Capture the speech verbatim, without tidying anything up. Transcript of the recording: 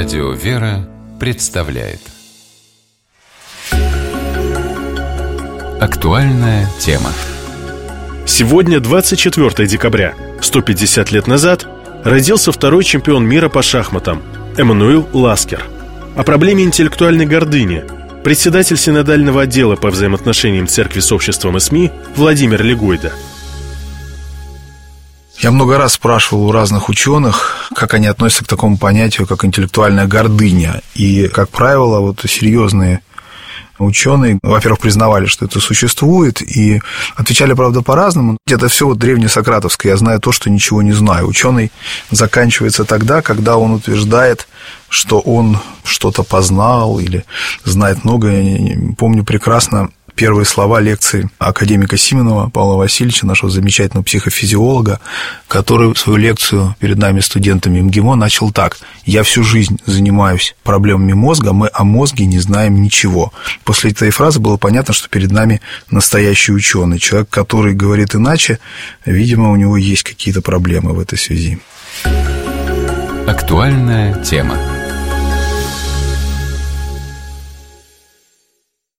Радио «Вера» представляет актуальная тема. Сегодня двадцать четвёртое декабря. сто пятьдесят лет назад родился второй чемпион мира по шахматам Эммануил Ласкер. О проблеме интеллектуальной гордыни председатель синодального отдела по взаимоотношениям церкви с обществом и СМИ Владимир Легойда. Я много раз спрашивал у разных ученых, как они относятся к такому понятию, как интеллектуальная гордыня. И, как правило, вот серьезные ученые, во-первых, признавали, что это существует, и отвечали, правда, по-разному. Это все вот древнесократовское. Я знаю то, что ничего не знаю. Ученый заканчивается тогда, когда он утверждает, что он что-то познал или знает многое. Я помню прекрасно первые слова лекции академика Сименова Павла Васильевича, нашего замечательного психофизиолога, который свою лекцию перед нами, студентами МГИМО, начал так: «Я всю жизнь занимаюсь проблемами мозга, мы о мозге не знаем ничего». После этой фразы было понятно, что перед нами настоящий ученый. Человек, который говорит иначе, видимо, у него есть какие-то проблемы в этой связи. Актуальная тема.